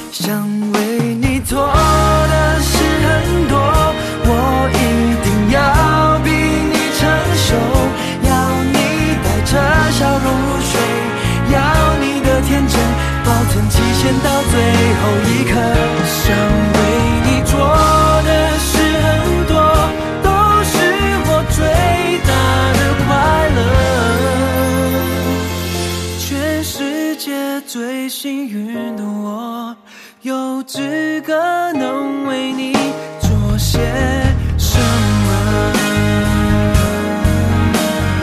想为你做的事很多，我一定要比你成熟，要你带着笑容入睡，要你的天真保存期限到最后一刻。想为你做的事很多，都是我最大的快乐。全世界最幸运的我，有资格能为你做些